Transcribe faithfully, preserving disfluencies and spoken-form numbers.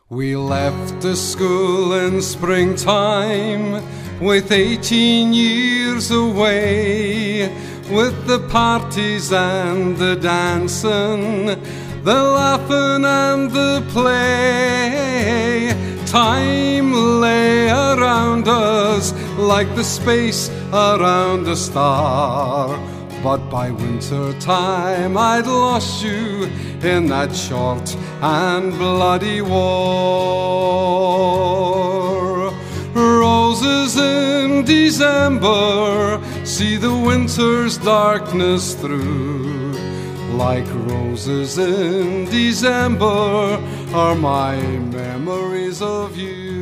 We left the school in springtime, with eighteen years away, with the parties and the dancing, the laughing and the play. Time lay around us like the space around a star, but by winter time I'd lost you in that short and bloody war. Roses in December see the winter's darkness through. Like roses in December are my memories of you.